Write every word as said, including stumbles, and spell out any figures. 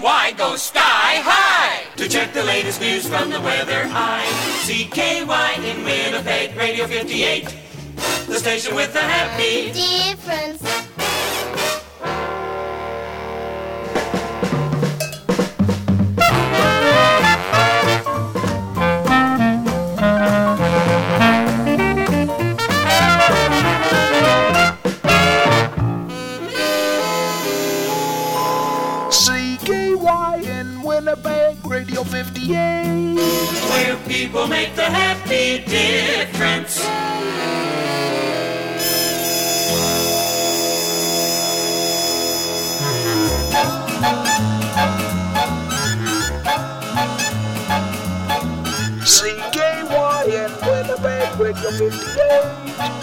Y goes sky high. To check the latest news from the weather eye. C K Y in Winnipeg, Radio fifty-eight. The station with the happy difference. C K Y in Winnipeg, Radio fifty-eight. Where people make the happy difference. C K Y in Winnipeg, Radio fifty-eight.